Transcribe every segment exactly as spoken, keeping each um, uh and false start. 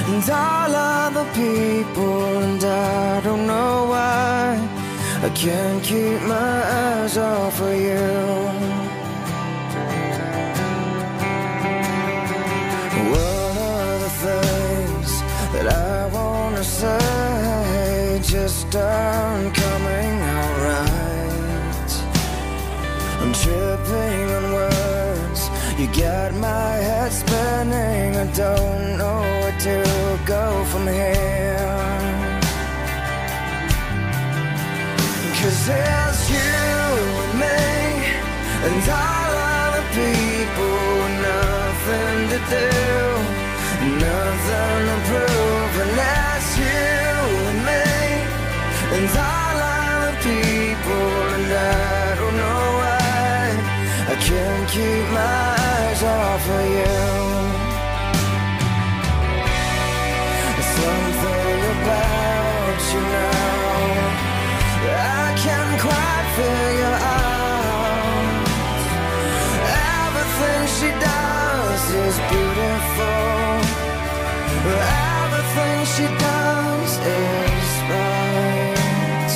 and all other people, and I don't know why I can't keep my eyes off of you. One of the things that I wanna say just aren't coming out right. I'm tripping on words, you got my head spinning, I don't know where to go from here. Cause there's you and me, and all other people, nothing to do, nothing to prove. And that's you and me, and all other people, and I don't know why I can't keep my eyes off of you. Something about you now I can't quite figure out. Everything she does is beautiful, everything she does is right.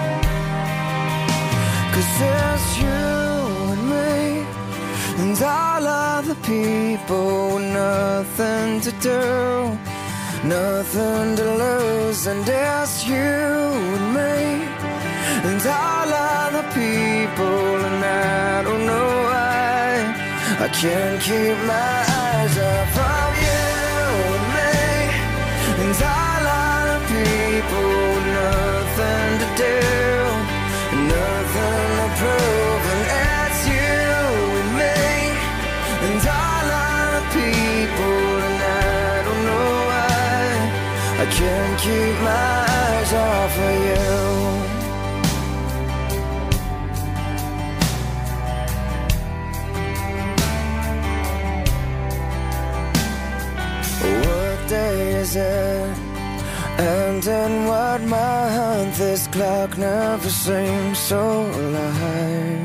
Cause there's you and me, and all other people, nothing to do, nothing to lose. And there's you and me, and all other people, and I don't know why I can't keep my eyes off of you and me, and all other people, nothing to do, nothing to prove. And it's you and me, and all other people, and I don't know why I can't keep my eyes off of you. What day is it? And in what month? This clock never seems so alive.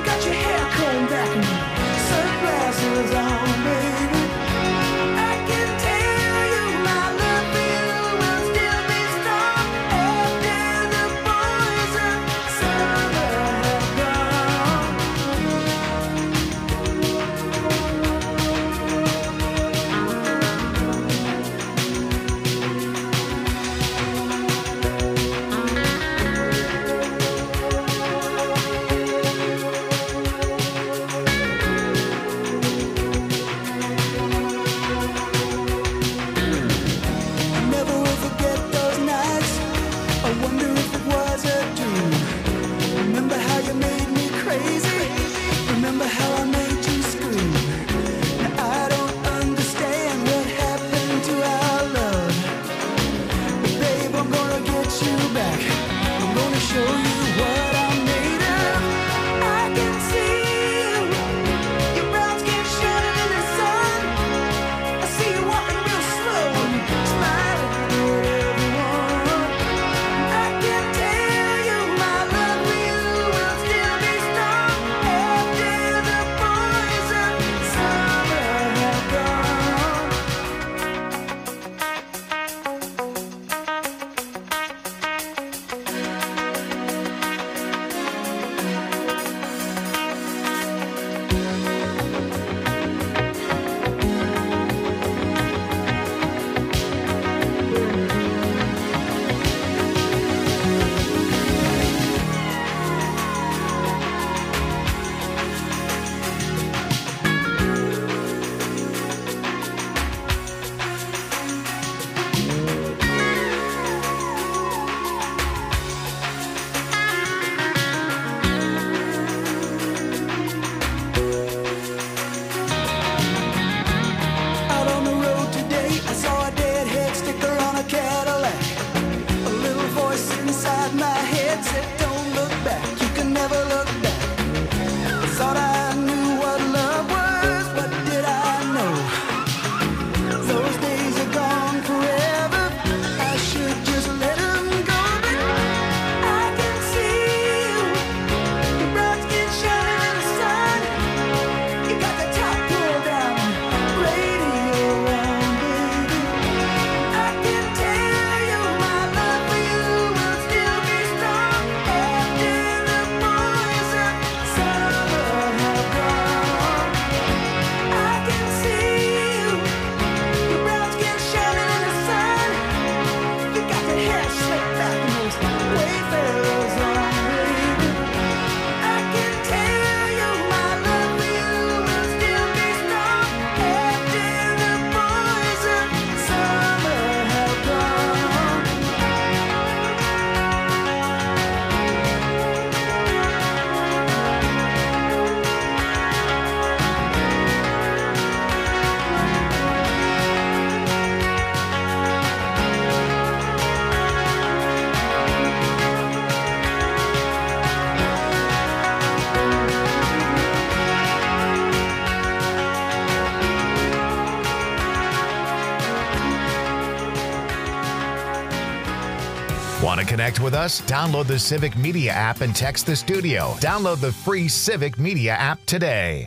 Sunglasses on, baby. I can Want to connect with us? Download the Civic Media app and text the studio. Download the free Civic Media app today.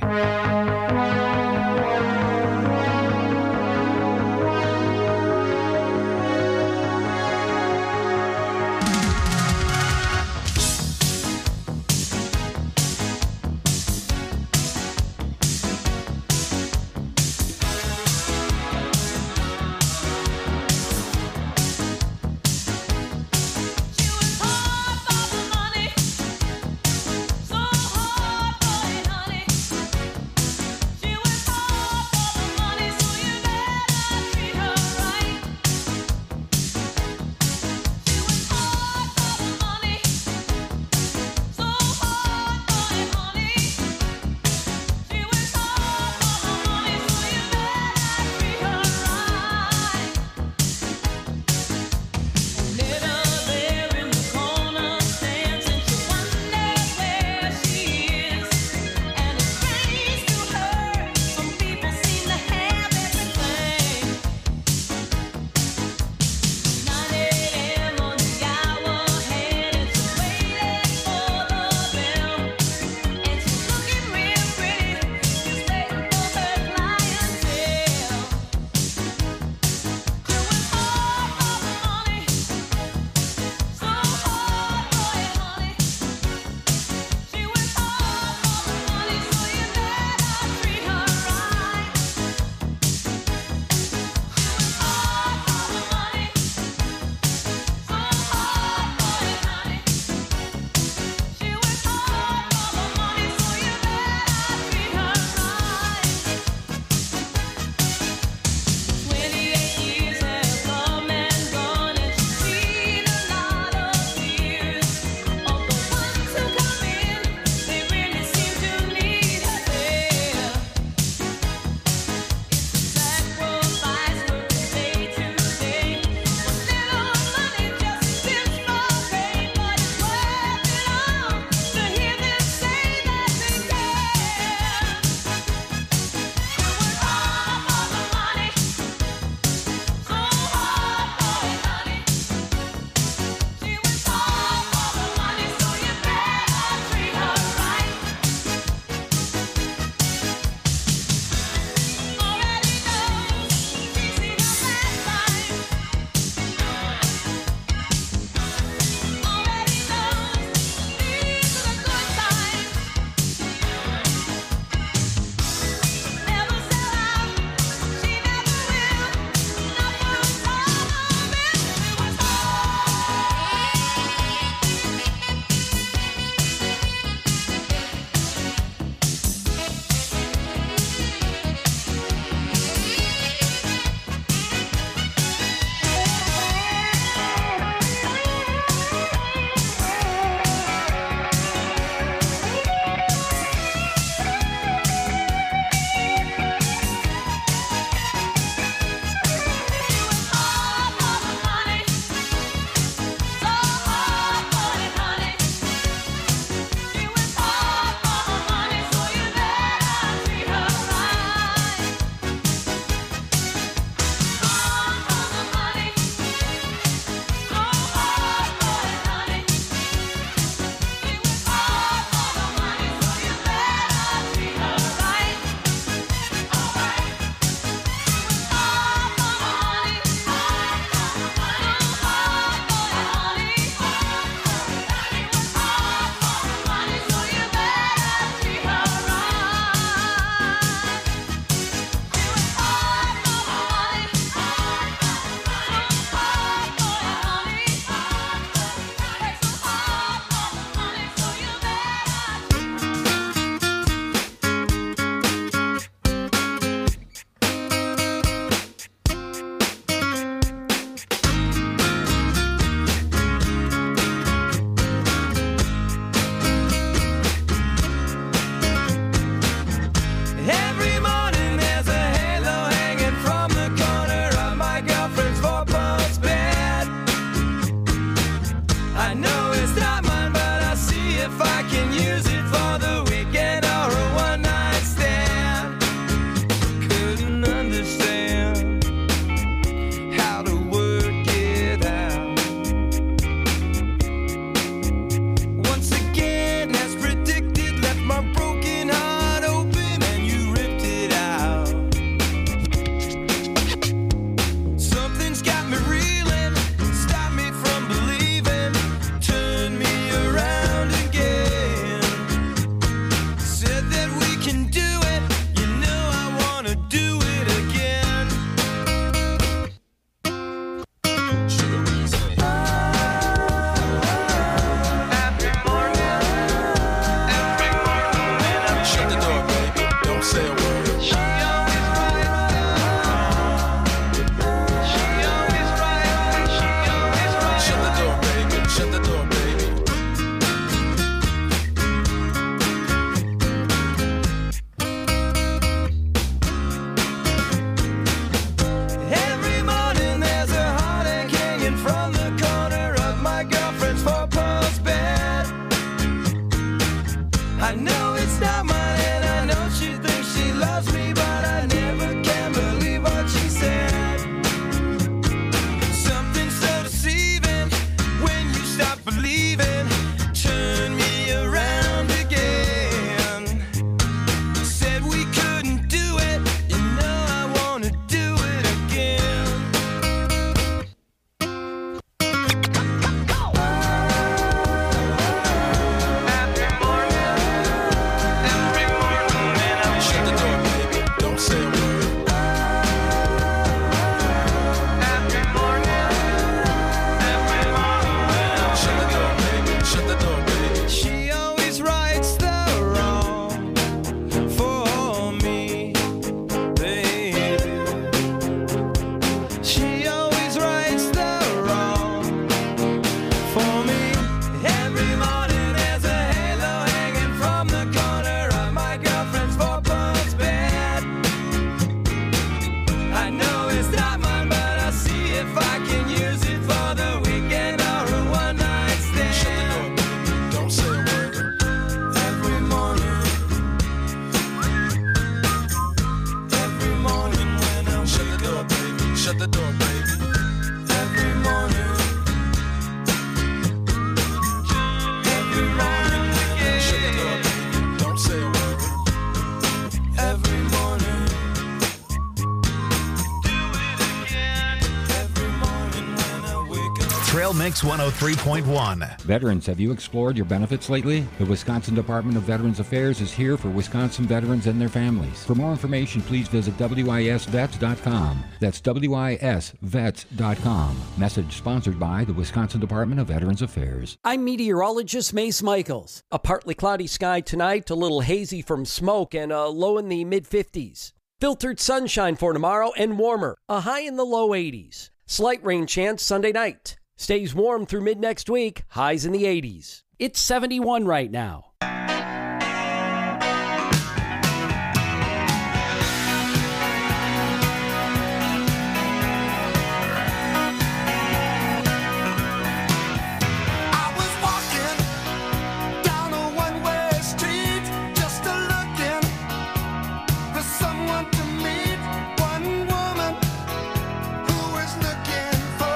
Trail Mix one oh three point one. Veterans, have you explored your benefits lately? The Wisconsin Department of Veterans Affairs is here for Wisconsin veterans and their families. For more information, please visit W I S vets dot com. That's W I S vets dot com. Message sponsored by the Wisconsin Department of Veterans Affairs. I'm meteorologist Mace Michaels. A partly cloudy sky tonight, a little hazy from smoke, and a low in the mid-fifties. Filtered sunshine for tomorrow and warmer, a high in the low eighties. Slight rain chance Sunday night. Stays warm through mid-next week, highs in the eighties. It's seventy-one right now.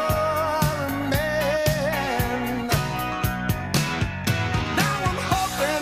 Hoping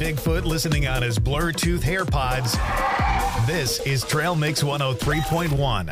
Bigfoot listening on his Bluetooth AirPods. This is Trail Mix one oh three point one.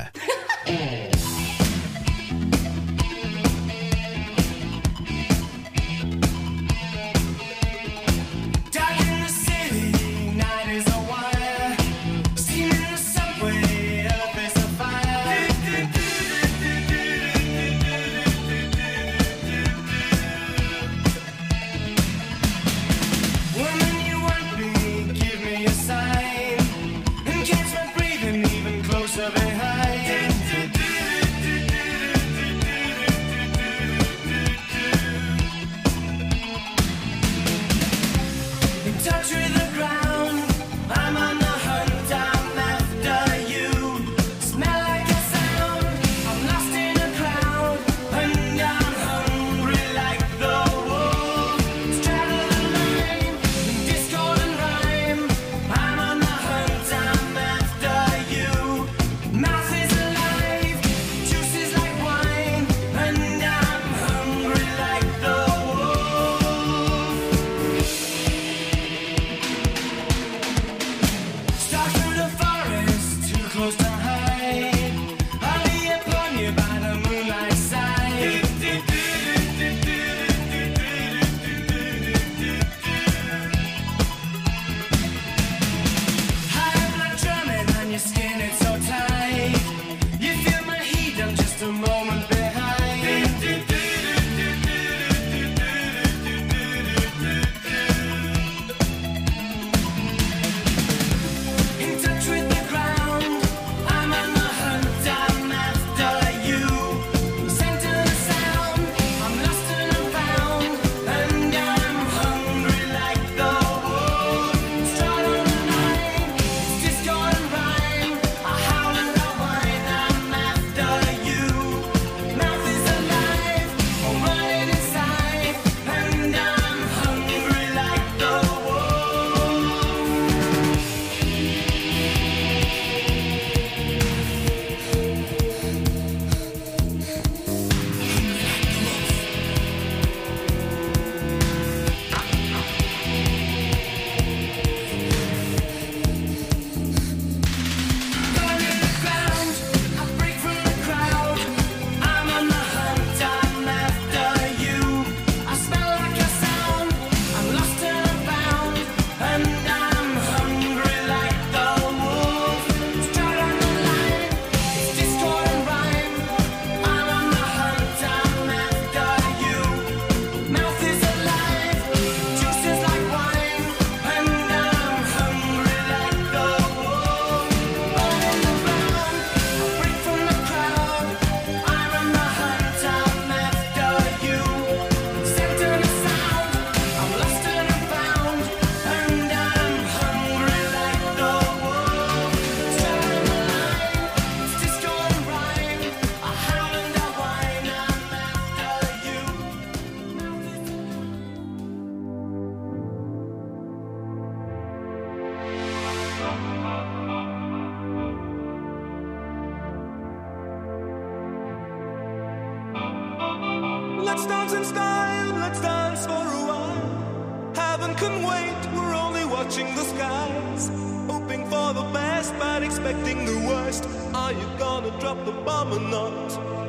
Let's dance in style, let's dance for a while. Heaven can wait, we're only watching the skies. Hoping for the best, but expecting the worst. Are you gonna drop the bomb or not?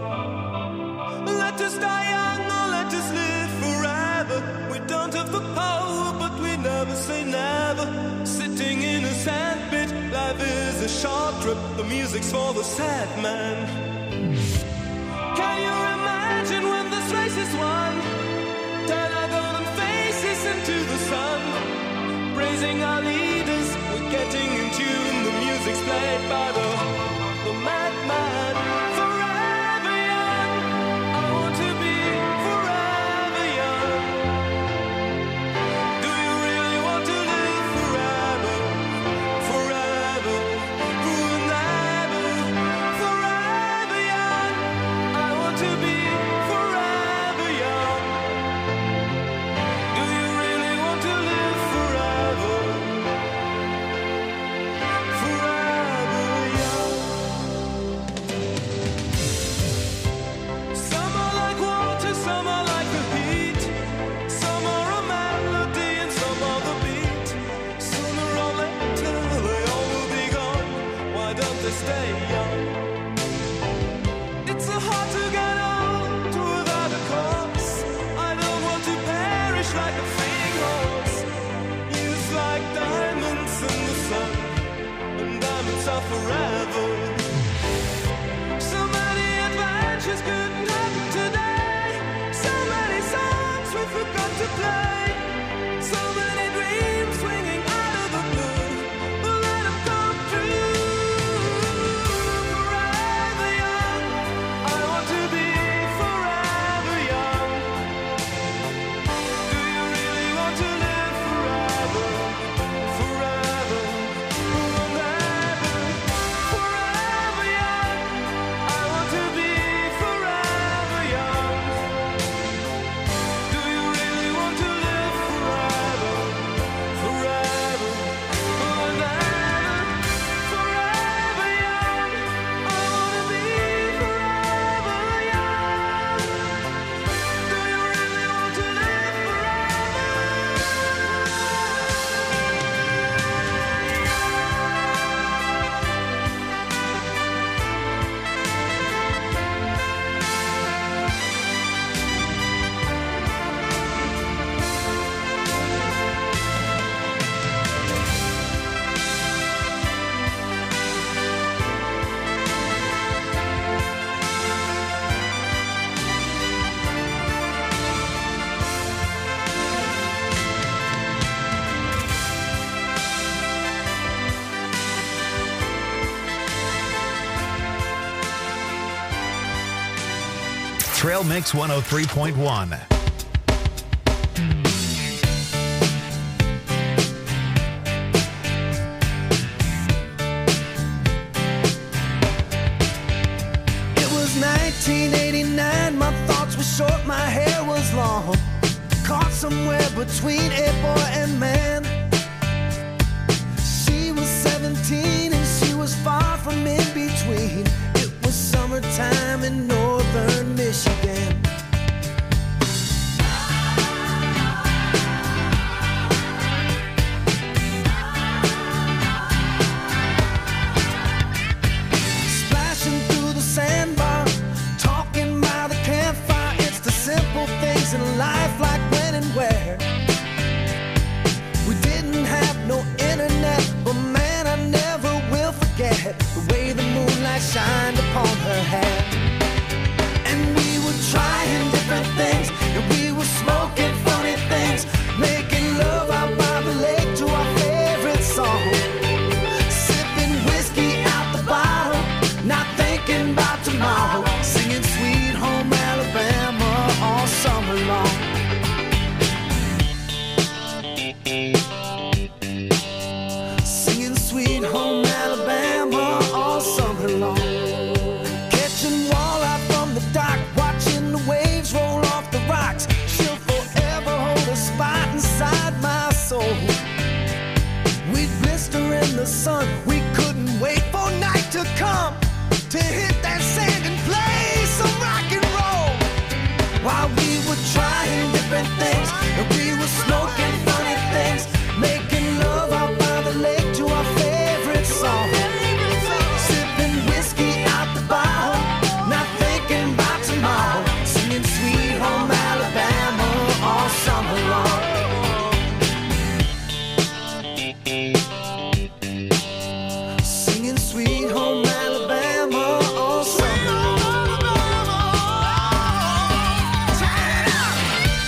Let us die young or let us live forever. We don't have the power, but we never say never. Sitting in a sandpit, life is a short trip. The music's for the sad man. Can you imagine when this race is won? Turn our golden faces into the sun. Praising our leaders, we're getting in tune. The music's played by the, the madman. Forever young, I want to be forever young. Do you really want to live forever? Forever, forever, forever young. I want to be forever young. Do you really want to live forever? Forever young. forever. So many adventures couldn't happen today. So many songs we forgot to play. So many dreams swinging out of the blue. We'll let them come true. Forever young, I want to be forever young. Do you really want to live forever? Forever, forever, forever young. I want to be forever young. Do you really want to live forever? Forever, forever, forever young. I want to be forever young. Do you really want to live Trail Mix one oh three point one. It was nineteen eighty-nine, my thoughts were short, my hair was long. Caught somewhere between a boy and man. She was seventeen and she was far from in between. It was summertime in northern Michigan. Splashing through the sandbar, talking by the campfire. It's the simple things in life, like when and where. We didn't have no internet, but man, I never will forget the way the moonlight shined upon her hair. And we were trying different things, and we were smoking funny things, making love out by the lake to our favorite song. Sipping whiskey out the bottle, not thinking about tomorrow, singing Sweet Home Alabama all summer long. Singing Sweet Home Alabama all summer long. Catching walleye from the dock, watching the waves roll off the rocks. She'll forever hold a spot inside my soul. We'd blister in the sun, we couldn't wait for night to come to hit that sand and play some rock and roll. While we were trying different things, and we were smoking funny things, making love out by the lake to our favorite song. Sipping whiskey out the bottle, not thinking about tomorrow, singing Sweet Home Alabama all summer long. Singing Sweet Home Alabama all summer long. Turn it up!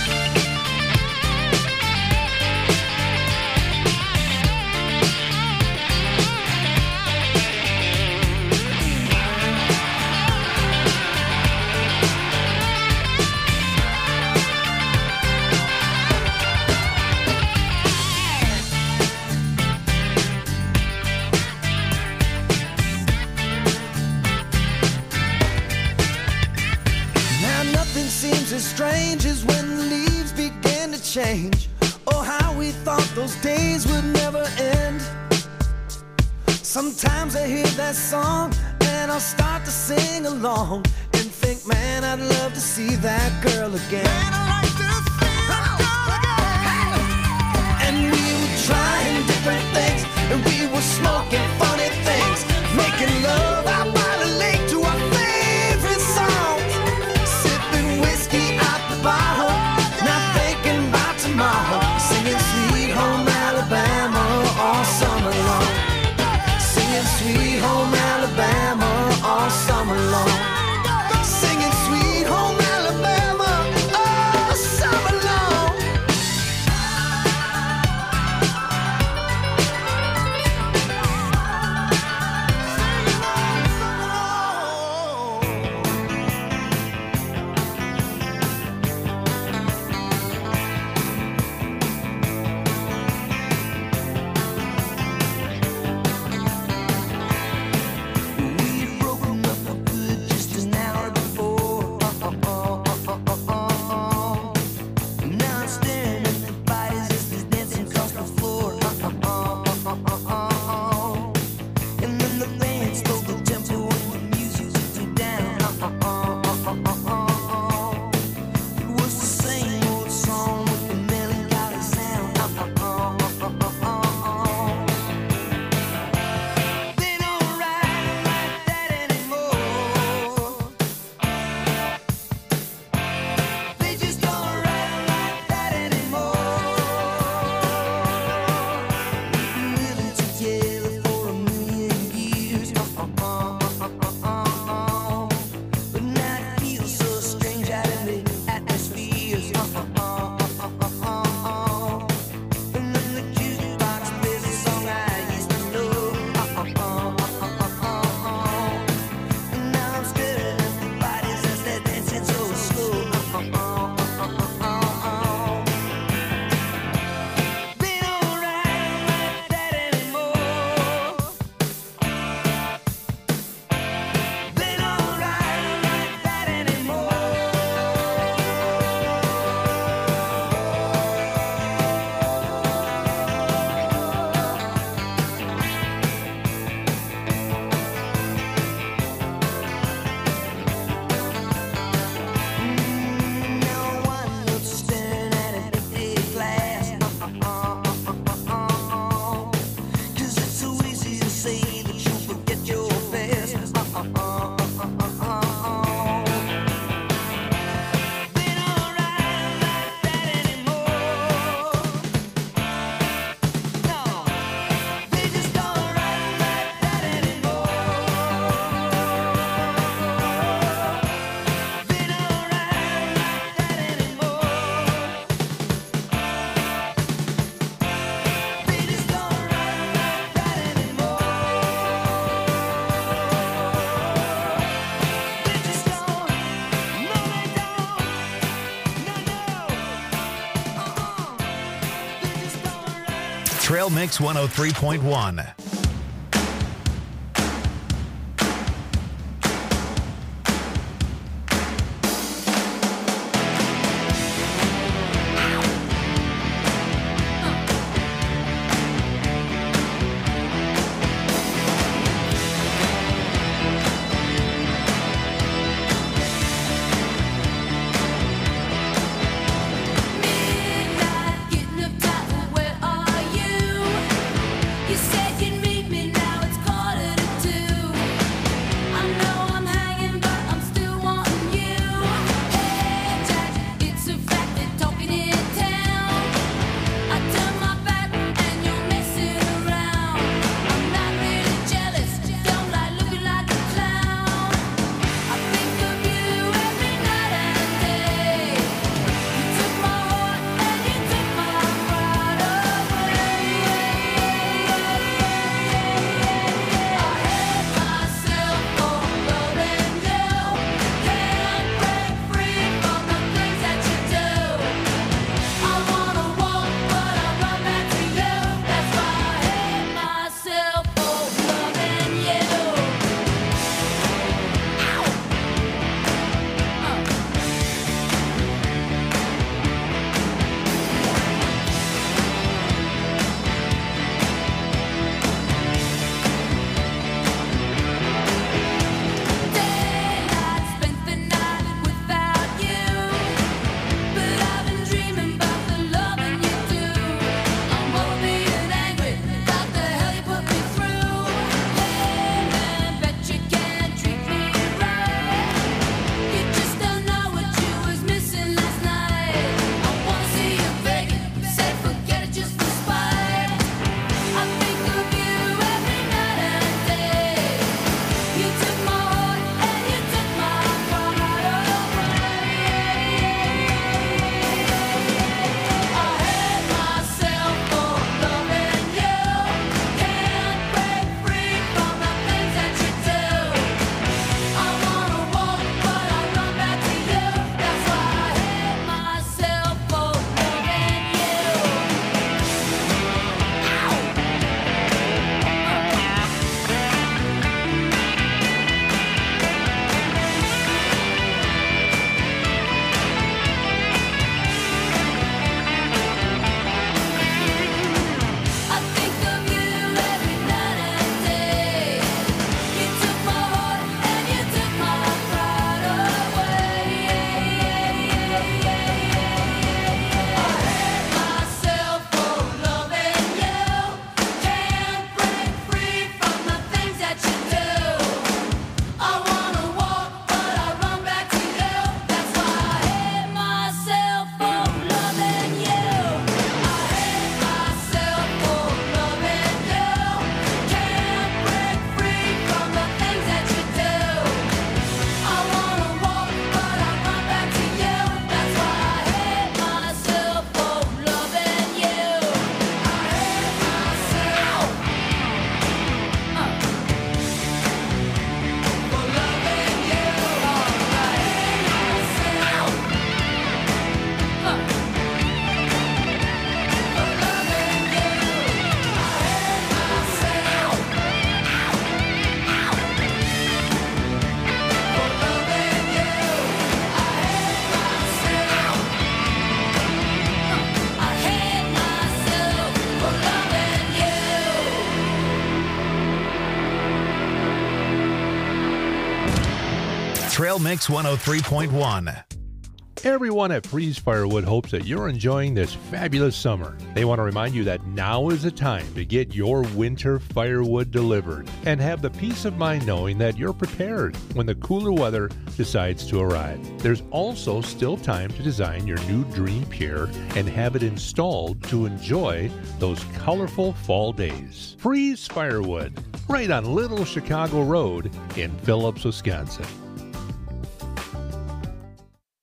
Now nothing seems as strange as when the leaves begin to change. Oh, how we thought those days would never end. Sometimes I hear that song and I'll start to sing along and think, man, I'd love to see that girl again. Man, I'd like to see that girl again. And we were trying different things, and we were smoking funny things, making love out by the lake to our favorite songs. Sipping whiskey out the bottle, not thinking about tomorrow, singing Sweet Home Alabama all summer long. Singing Sweet Home Trail Mix one oh three point one. Trail Mix one oh three point one. Everyone at Freeze Firewood hopes that you're enjoying this fabulous summer. They want to remind you that now is the time to get your winter firewood delivered and have the peace of mind knowing that you're prepared when the cooler weather decides to arrive. There's also still time to design your new dream pier and have it installed to enjoy those colorful fall days. Freeze Firewood, right on Little Chicago Road in Phillips, Wisconsin.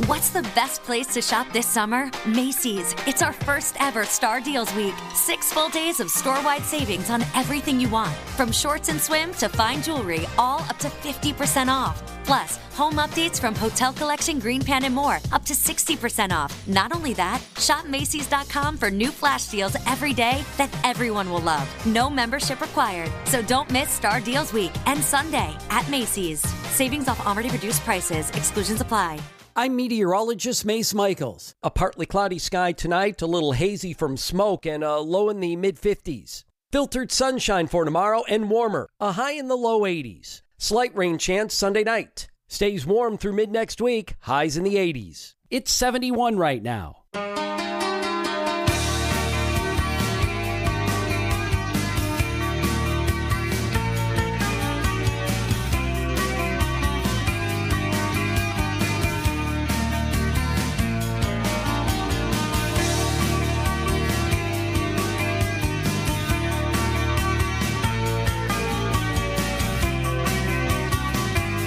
What's the best place to shop this summer? Macy's. It's our first ever Star Deals Week. Six full days of store-wide savings on everything you want. From shorts and swim to fine jewelry, all up to fifty percent off. Plus, home updates from Hotel Collection, Green Pan, and more, up to sixty percent off. Not only that, shop Macy's dot com for new flash deals every day that everyone will love. No membership required. So don't miss Star Deals Week and Sunday at Macy's. Savings off already reduced prices. Exclusions apply. I'm meteorologist Mace Michaels. A partly cloudy sky tonight, a little hazy from smoke, and a low in the mid fifties. Filtered sunshine for tomorrow and warmer, a high in the low eighties. Slight rain chance Sunday night. Stays warm through mid next week, highs in the eighties. It's seventy-one right now.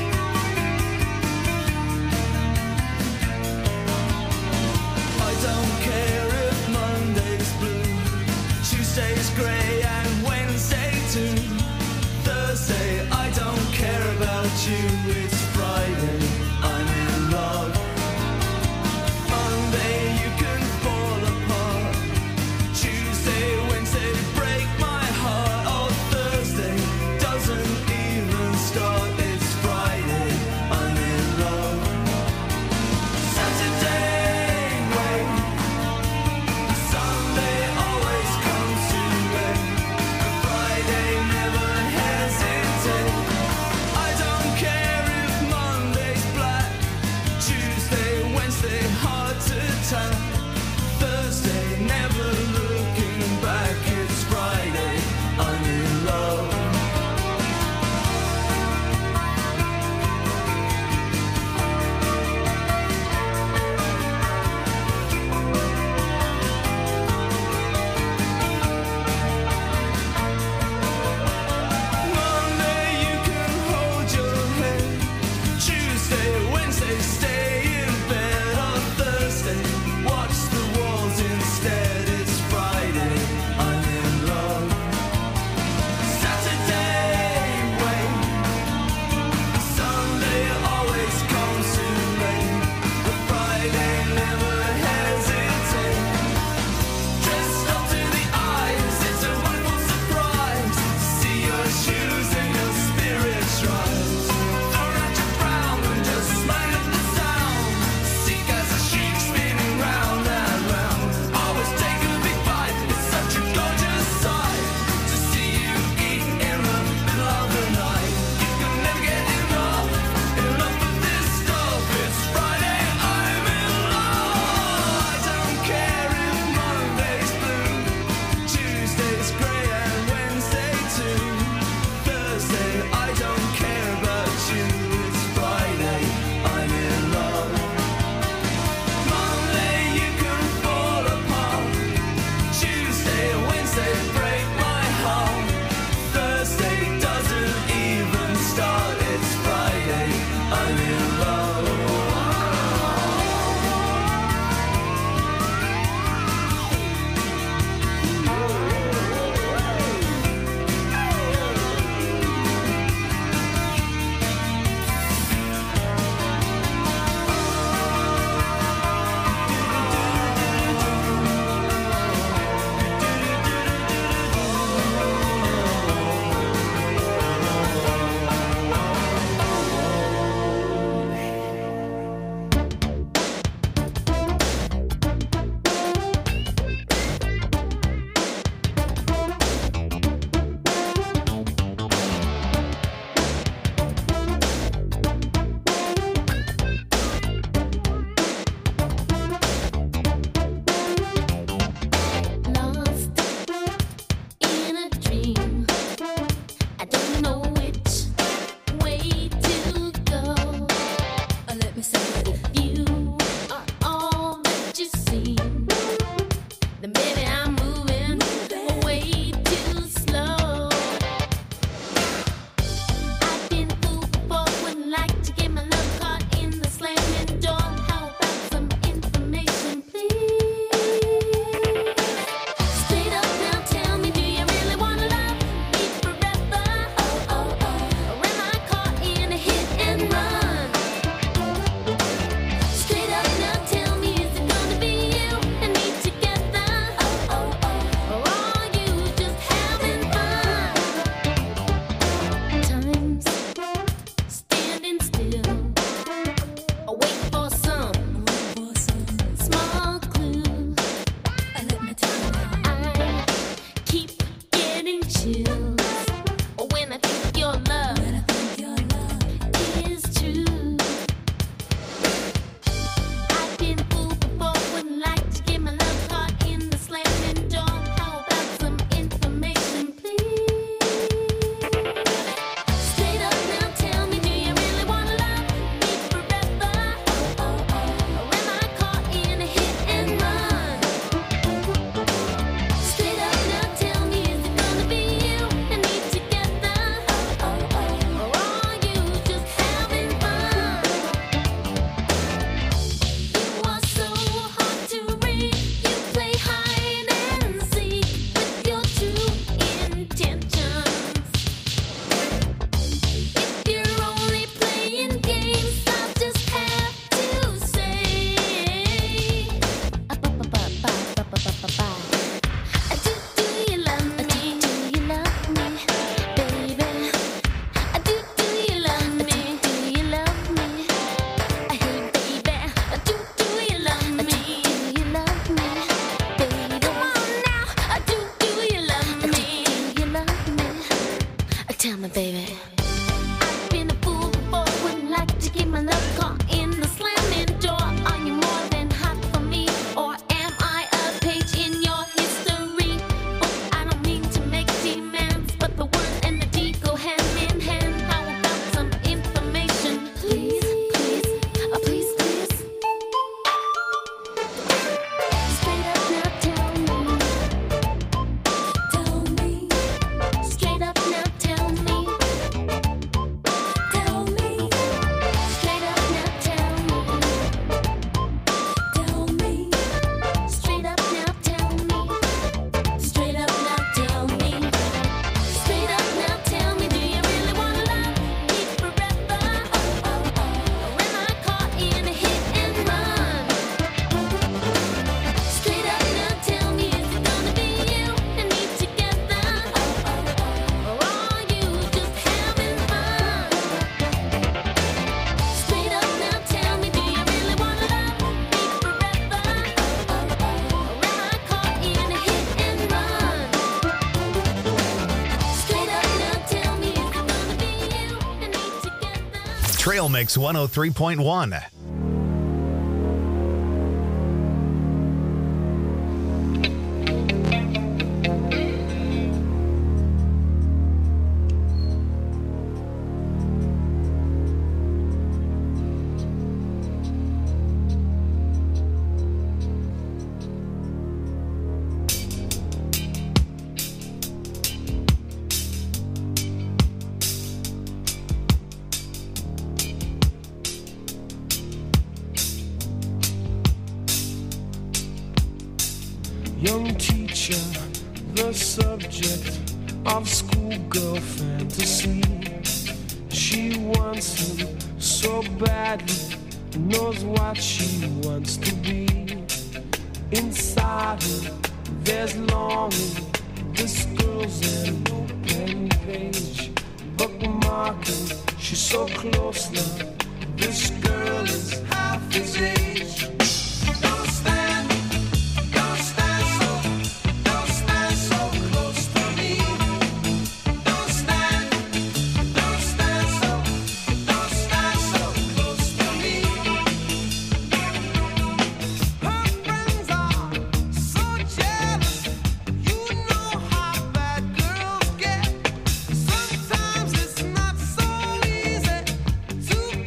I don't getting chills when I think your love, when I think your love is true. I've been fooled before, wouldn't like to get my love caught in the slamming door. How about some information, please? Straight up now, tell me, do you really wanna love me forever? Oh, oh, oh. Or am I caught in a hit and run? Straight up now, tell me, is it gonna be you and me together? Oh, oh, oh. Or are you just having fun? You are so hard to read. You play hide and seek with your true intentions. If you're only playing games, I'll just have to say, ba-ba-ba-ba-ba-ba-ba-ba. Do do you love me? Do you love me, baby? Do do you love me? Do you love me? Hey, baby. Do do you love me? Do you love me, baby? Come on now. Do do you love me? Do you love me? Tell me, baby. I've been a fool before, wouldn't like to get my love caught in the slamming door. Are you more than hot for me, or am I a page in your history book? I don't mean to make demands, but the one and the deed go hand in hand. How about some information, please, please, oh, please, please? Straight up now, tell me, tell me. Straight up now, tell me, tell me. Straight up now, tell me, tell me. Straight up now, tell me. Straight up now, tell me. Straight up now, tell me, do you really wanna love me forever? Oh, oh, oh. Or am I caught in a hit and run? Straight up now, tell me, is it gonna be you and me together? Oh, oh, oh. Or are you just having fun? Straight up now, tell me, do you really wanna love me forever? Oh, oh, oh. Or am I caught in a hit and run? Straight up now, tell me, is it gonna be you and me together? Trail Mix one oh three point one. Young teacher, the subject of schoolgirl fantasy. She wants him so badly, knows what she wants to be. Inside her, there's longing. This girl's an open page, bookmarking. She's so close now. This girl is half his age. Don't stand. Don't stand so, don't stand so close to me. Don't stand, don't stand so, don't stand so close to me. Her friends are so jealous. You know how bad girls get. Sometimes it's not so easy to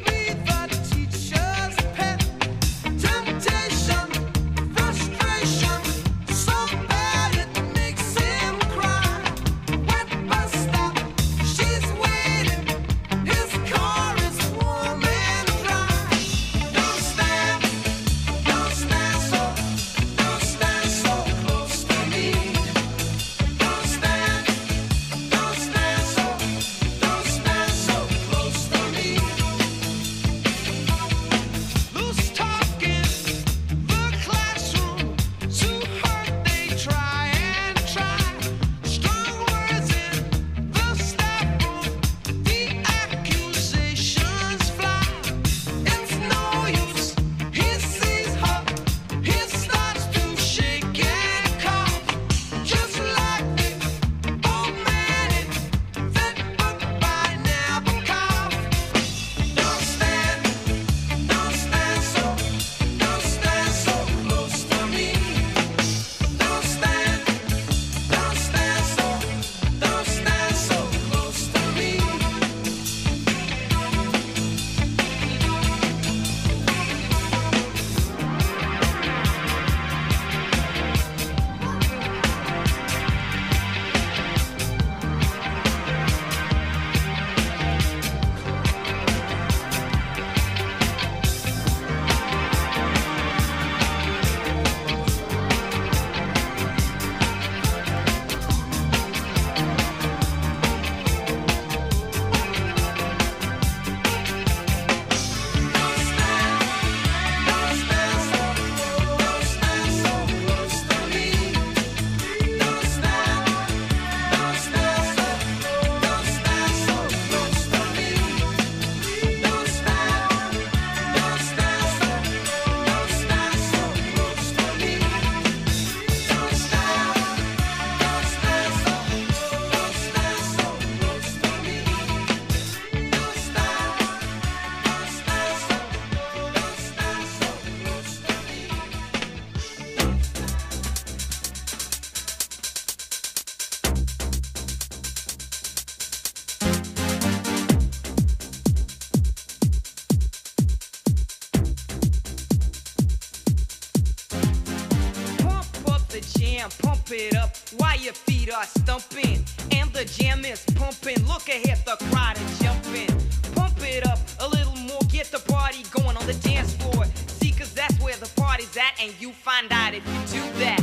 while your feet are stumping and the jam is pumping. Look ahead, the crowd is jumping. Pump it up a little more, get the party going on the dance floor. See, cause that's where the party's at, and you find out if you do that.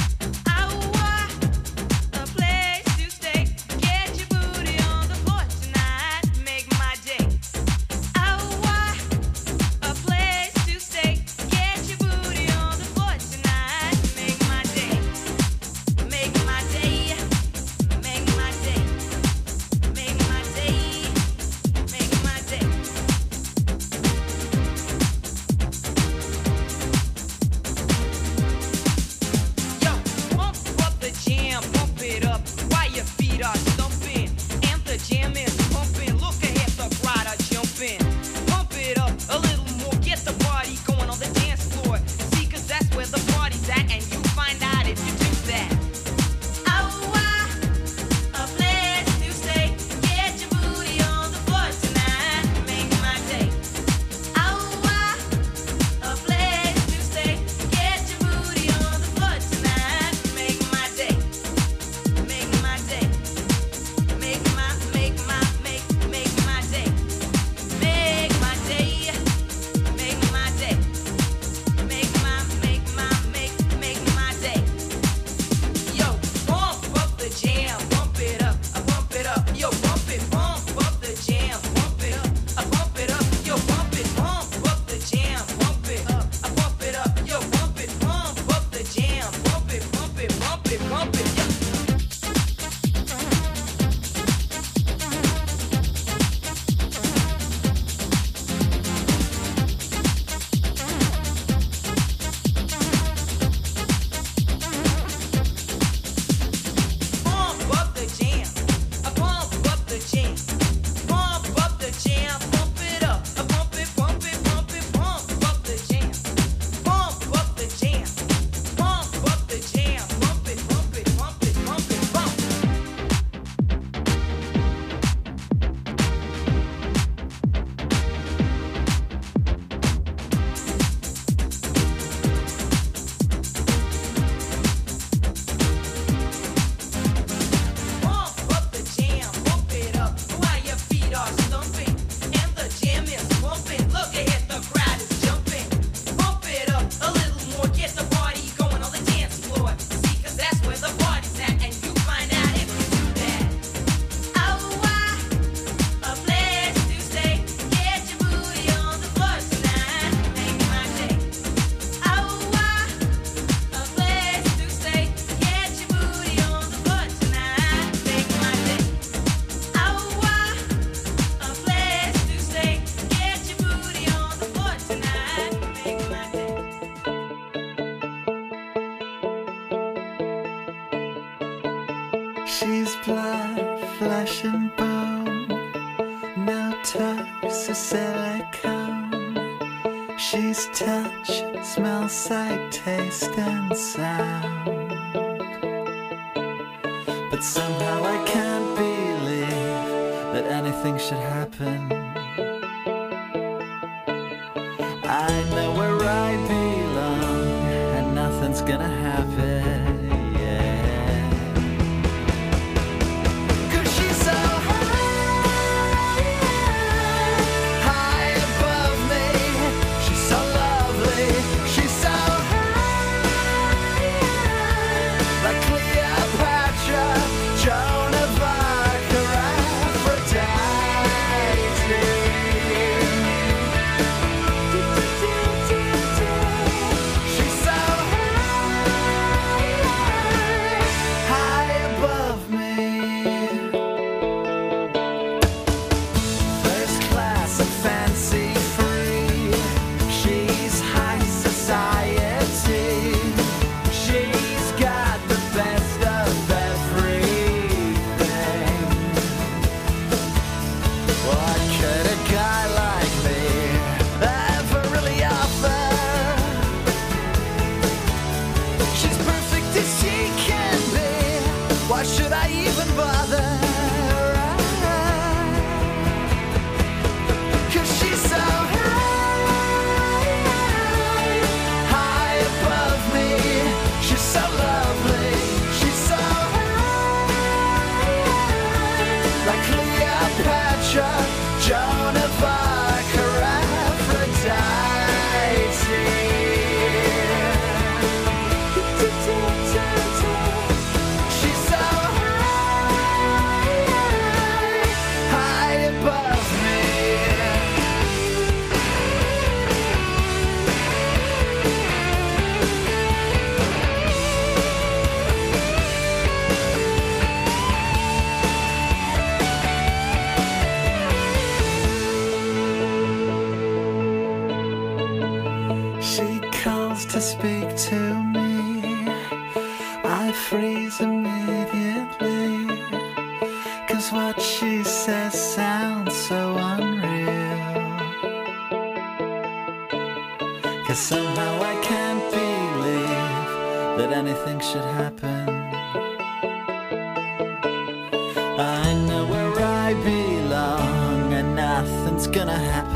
She's blood, flesh and bone, no tucks or silicone. She's touch, smell, sight, taste and sound. But somehow I can't believe that anything should happen. I know where I belong and nothing's gonna happen. She's so high. speak to me, I freeze immediately. Cause what she says sounds so unreal. Cause somehow I can't believe that anything should happen. I know where I belong and nothing's gonna happen.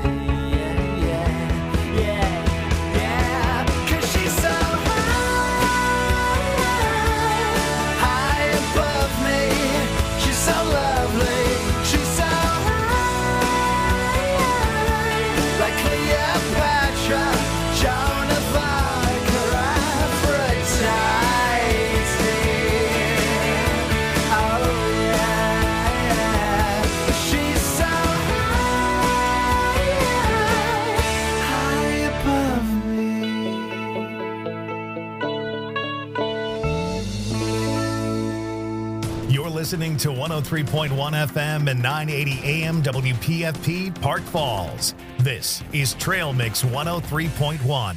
Listening to one oh three point one F M and nine eighty A M W P F P Park Falls. This is Trail Mix one oh three point one.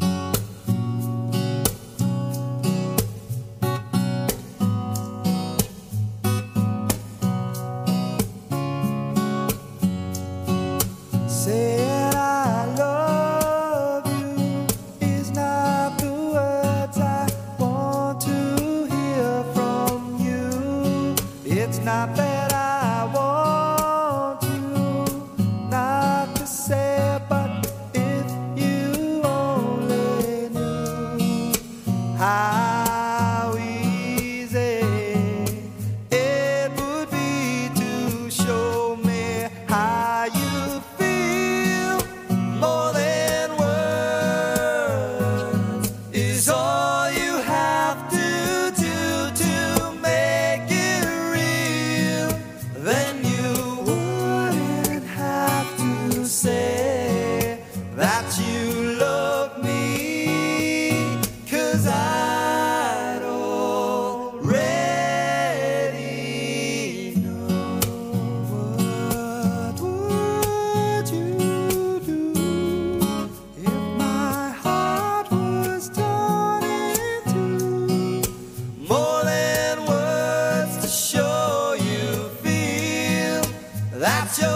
Saying I love you is not the words I want to hear from you. It's not that I want you not to say, but if you only knew how easy it would be to show me how you feel. More than words is all you have to do to make it real. Then you wouldn't have to say that you love me, 'cause I'd already know. What would you do if my heart was torn in two? More than words to show you feel that you're